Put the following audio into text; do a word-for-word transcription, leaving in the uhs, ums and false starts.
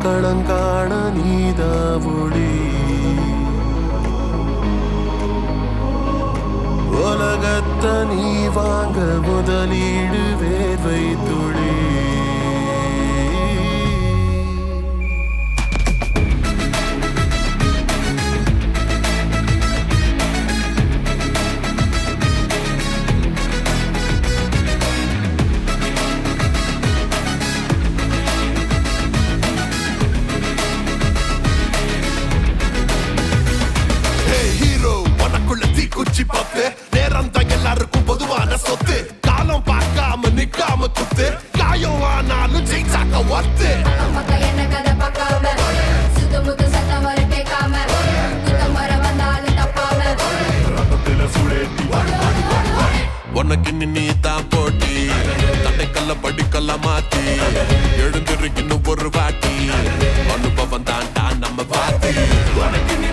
களங்காண நீதாவொளி உலகத்த நீ வாங்க முதலீடு வேர்வை துளி குச்சி பத்து நேரம் தான் எல்லாருக்கும் பொதுவான சொத்து காலம் பார்க்காம நிக்காம குத்து காயம் ஆனாலும் ஜெயிச்சாக்க ஒத்து என்ன கதை பார்க்காம சுத்த முத்து சத்தம் வர கேட்காம குத்தம் வர வந்தாலும் தப்பாம உனக்கு நீ தான் போட்டி தட்டைக்கல்ல படிக்கல்ல மாத்தி எழுந்திருக்கணும் ஒரு வாட்டி அனுபவம் தாண்டா நம்ம பாத்தி